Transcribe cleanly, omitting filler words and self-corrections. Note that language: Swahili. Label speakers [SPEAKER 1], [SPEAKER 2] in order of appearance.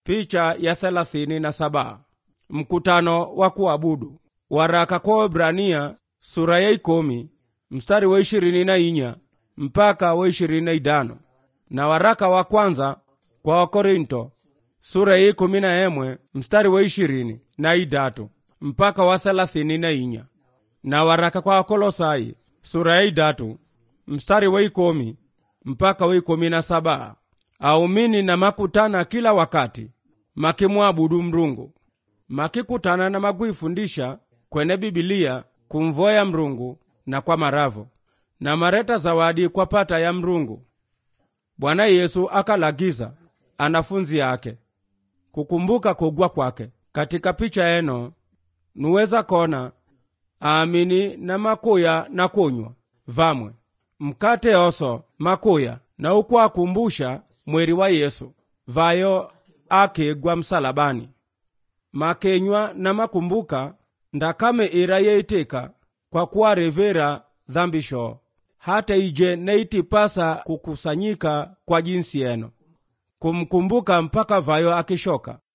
[SPEAKER 1] Picha ya 37. Mkutano wa kuabudu. Waraka kwa Waebrania sura ya 10 mstari wa 24 mpaka wa 25, na waraka wa kwanza kwa Wakorinto sura ya 11 mstari wa 23 mpaka wa 34, na waraka kwa Wakolosai sura ya 3 mstari wa 10 mpaka wa 17. Aumini na makutana kila wakati makimwabudu Mrungu, makikutana na makuifundisha kwene Biblia kumvoya Mrungu na kwa maravo, na mareta zawadi kwa pata ya Mrungu. Bwana Yesu akalagiza anafunzi yake kukumbuka kugwa kwake. Katika picha eno nuweza kona aamini na makuya na kunywa vamwe mkate oso makuya na ukwakumbusha mweri wa Yesu vayo akigwa msalabani, makenywa na makumbuka ndakame ira yeitika kwa kuwarevera dhambisho, hata ije neitipasa kukusanyika kwa jinsi eno kumkumbuka mpaka vayo akishoka.